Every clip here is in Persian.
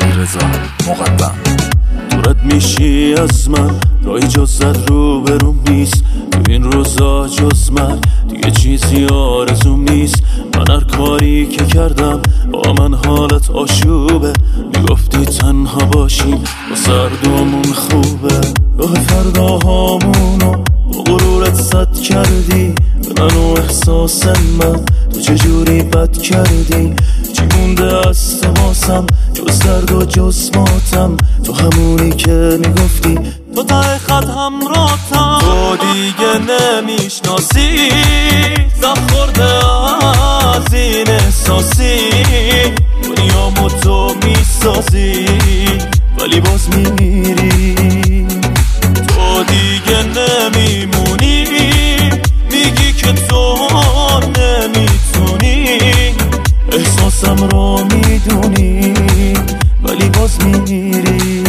علیرضا مقدم. دورت میشی از من، راه اجازت رو بروم نیست. تو این روزا جز من دیگه چیزی آرزوم نیست. من هر کاری که کردم با من حالت آشوبه. میگفتی تنها باشیم با سردامون خوبه. راه فرداهامونو با غرورت سد کردی. به من و احساس من تو چجوری بد کردی. چی مونده از تماسم جز درد و جز ماتم. تو همونی که میگفتی تو ته خط همراهتم. تو دیگه نمیشناسی زم خورده از این احساسی. دنیامو تو میسازی ولی باز میمیری. تو دیگه نمیمونی، میگی که تو نمیتونی. احساسم رو میدونی ولی باز میمیری.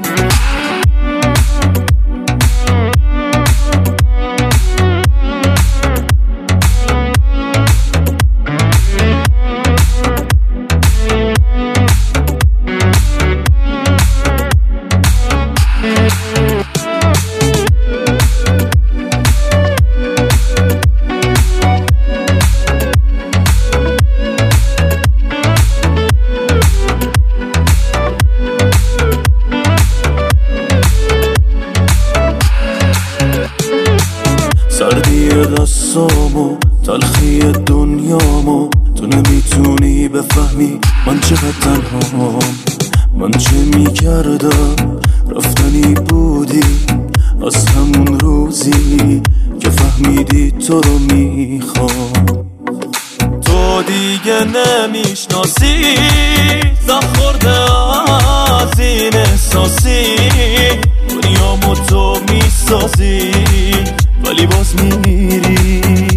سردی دستامو، تلخی دنیامو، تو نمیتونی بفهمی من چقدر تنهام. من چه میکردم رفتنی بودی از همون روزی که فهمیدی تو رو میخوام. تو دیگه نمیشناسی زم خورده از این احساسی. دنیامو تو میسازی ولی باز میمیری.